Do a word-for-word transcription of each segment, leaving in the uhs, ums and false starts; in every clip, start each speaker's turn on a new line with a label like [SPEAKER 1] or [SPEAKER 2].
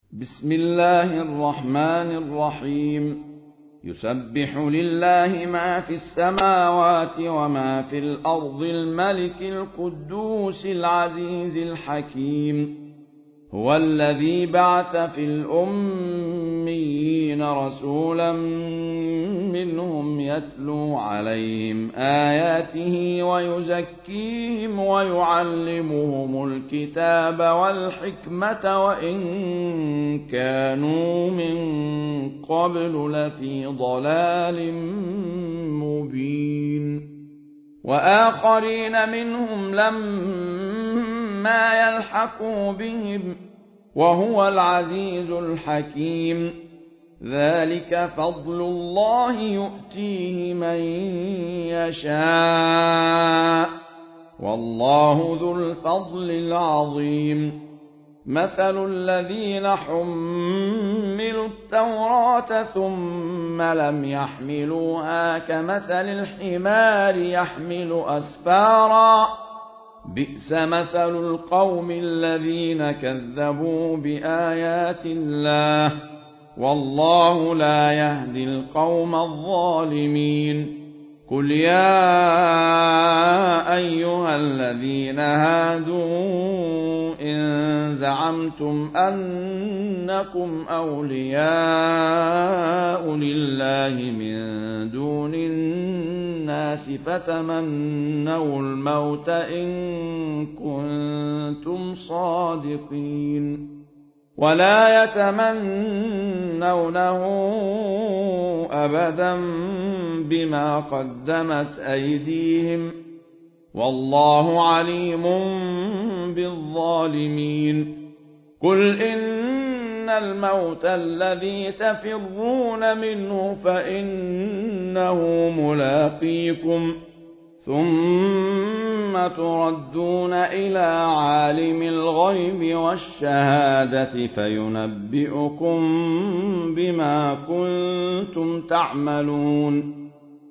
[SPEAKER 1] بسم الله الرحمن الرحيم يسبح لله ما في السماوات وما في الأرض الملك القدوس العزيز الحكيم هو الذي بعث في الأميين رسولا منهم يتلو عليهم آياته ويزكيهم ويعلمهم الكتاب والحكمة وإن كانوا من قبل لفي ضلال مبين وآخرين منهم لما يلحقوا بهم وهو العزيز الحكيم ذلك فضل الله يؤتيه من يشاء والله ذو الفضل العظيم مثل الذين حملوا التوراة ثم لم يحملوها كمثل الحمار يحمل أسفارا بئس مثل القوم الذين كذبوا بآيات الله والله لا يهدي القوم الظالمين قل يا أيها الذين هادوا إن زعمتم أنكم أولياء لله من دون الناس فتمنوا الموت إن كنتم صادقين ولا يتمنونه أبدا بما قدمت أيديهم والله عليم بالظالمين قل إن الموت الذي تفرون منه فإنه ملاقيكم ثم تردون إلى عالم الغيب والشهادة فينبئكم بما كنتم تعملون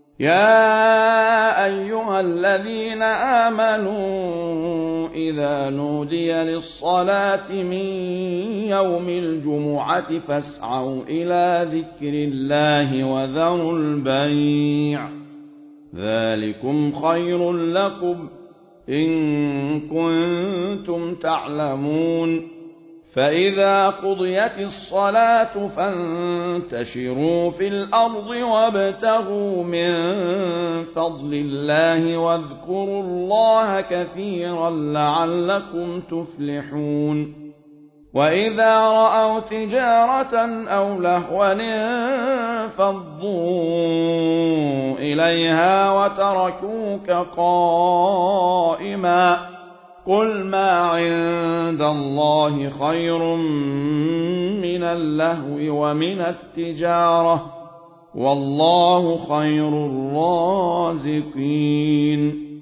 [SPEAKER 1] يا أيها الذين آمنوا إذا نودي للصلاة من يوم الجمعة فاسعوا إلى ذكر الله وذروا البيع ذلكم خير لكم إن كنتم تعلمون فإذا قضيت الصلاة فانتشروا في الأرض وابتغوا من فضل الله واذكروا الله كثيرا لعلكم تفلحون وإذا رأوا تجارة أو لهوا انفضوا إليها وتركوك قائما قل ما عند الله خير من اللهو ومن التجارة والله خير الرازقين